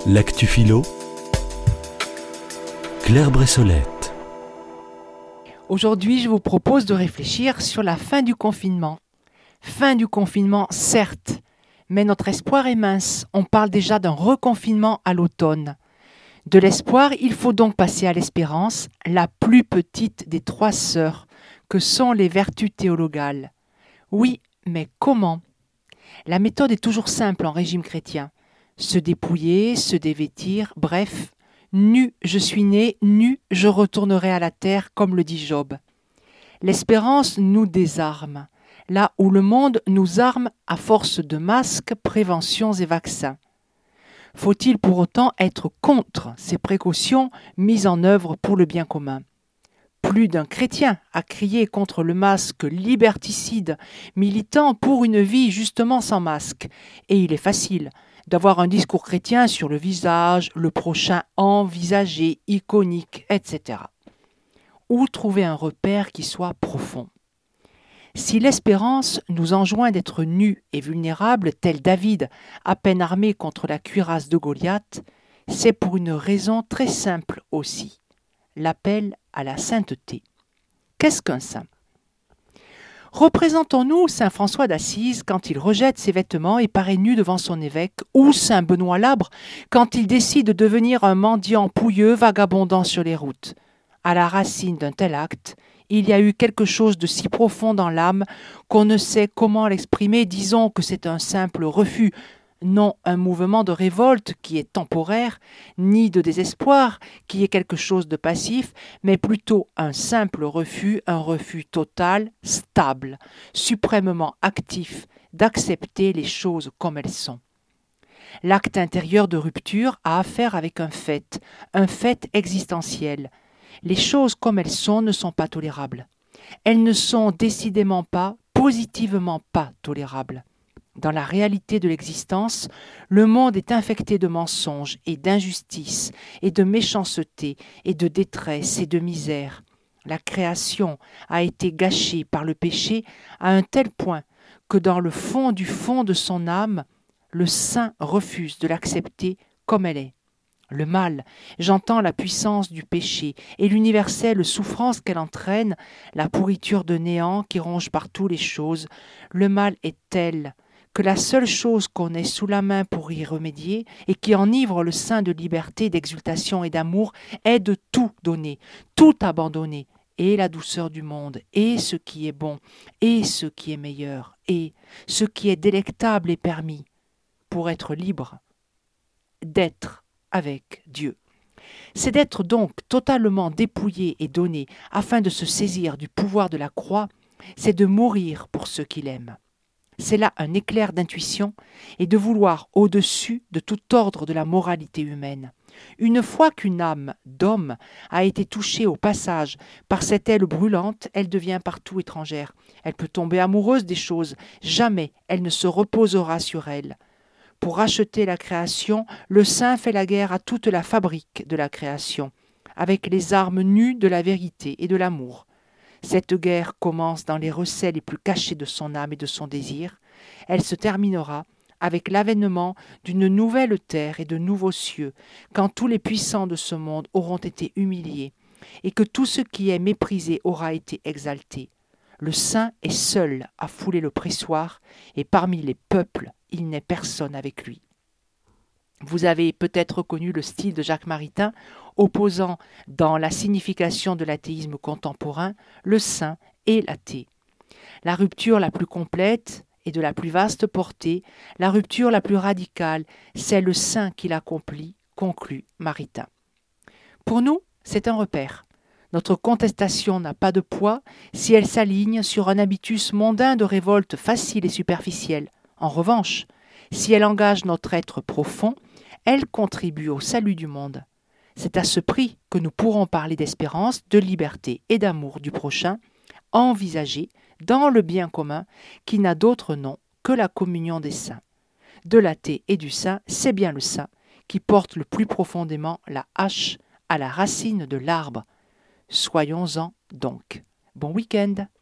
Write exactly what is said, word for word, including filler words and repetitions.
L'actu philo, Claire Bressolette. Aujourd'hui, je vous propose de réfléchir sur la fin du confinement. Fin du confinement, certes, mais notre espoir est mince. On parle déjà d'un reconfinement à l'automne. De l'espoir, il faut donc passer à l'espérance, la plus petite des trois sœurs, que sont les vertus théologales. Oui, mais comment ? La méthode est toujours simple en régime chrétien. Se dépouiller, se dévêtir, bref, nu je suis né, nu je retournerai à la terre, comme le dit Job. L'espérance nous désarme, là où le monde nous arme à force de masques, préventions et vaccins. Faut-il pour autant être contre ces précautions mises en œuvre pour le bien commun ? Plus d'un chrétien a crié contre le masque liberticide, militant pour une vie justement sans masque. Et il est facile d'avoir un discours chrétien sur le visage, le prochain envisagé, iconique, et cetera. Où trouver un repère qui soit profond ? Si l'espérance nous enjoint d'être nus et vulnérables, tel David, à peine armé contre la cuirasse de Goliath, c'est pour une raison très simple aussi, l'appel à la sainteté. Qu'est-ce qu'un saint ? Représentons-nous saint François d'Assise quand il rejette ses vêtements et paraît nu devant son évêque, ou saint Benoît Labre quand il décide de devenir un mendiant pouilleux vagabondant sur les routes. À la racine d'un tel acte, il y a eu quelque chose de si profond dans l'âme qu'on ne sait comment l'exprimer. Disons que c'est un simple refus, non un mouvement de révolte qui est temporaire, ni de désespoir qui est quelque chose de passif, mais plutôt un simple refus, un refus total, stable, suprêmement actif, d'accepter les choses comme elles sont. L'acte intérieur de rupture a affaire avec un fait, un fait existentiel. Les choses comme elles sont ne sont pas tolérables. Elles ne sont décidément pas, positivement pas tolérables. Dans la réalité de l'existence, le monde est infecté de mensonges et d'injustice et de méchanceté et de détresse et de misère. La création a été gâchée par le péché à un tel point que dans le fond du fond de son âme, le saint refuse de l'accepter comme elle est. Le mal, j'entends la puissance du péché et l'universelle souffrance qu'elle entraîne, la pourriture de néant qui ronge partout les choses. Le mal est tel que la seule chose qu'on ait sous la main pour y remédier et qui enivre le sein de liberté, d'exultation et d'amour est de tout donner, tout abandonner, et la douceur du monde, et ce qui est bon, et ce qui est meilleur, et ce qui est délectable et permis, pour être libre, d'être avec Dieu. C'est d'être donc totalement dépouillé et donné afin de se saisir du pouvoir de la croix, c'est de mourir pour ceux qu'il aime. C'est là un éclair d'intuition et de vouloir au-dessus de tout ordre de la moralité humaine. Une fois qu'une âme d'homme a été touchée au passage par cette aile brûlante, elle devient partout étrangère. Elle peut tomber amoureuse des choses, jamais elle ne se reposera sur elles. Pour racheter la création, le saint fait la guerre à toute la fabrique de la création, avec les armes nues de la vérité et de l'amour. Cette guerre commence dans les recès les plus cachés de son âme et de son désir. Elle se terminera avec l'avènement d'une nouvelle terre et de nouveaux cieux, quand tous les puissants de ce monde auront été humiliés et que tout ce qui est méprisé aura été exalté. Le saint est seul à fouler le pressoir et parmi les peuples, il n'est personne avec lui. Vous avez peut-être reconnu le style de Jacques Maritain, opposant dans la signification de l'athéisme contemporain le saint et l'athée. La rupture la plus complète et de la plus vaste portée, la rupture la plus radicale, c'est le saint qui l'accomplit, conclut Maritain. Pour nous, c'est un repère. Notre contestation n'a pas de poids si elle s'aligne sur un habitus mondain de révolte facile et superficielle. En revanche, si elle engage notre être profond, elle contribue au salut du monde. C'est à ce prix que nous pourrons parler d'espérance, de liberté et d'amour du prochain, envisagé dans le bien commun qui n'a d'autre nom que la communion des saints. De l'athée et du saint, c'est bien le saint qui porte le plus profondément la hache à la racine de l'arbre. Soyons-en donc. Bon week-end.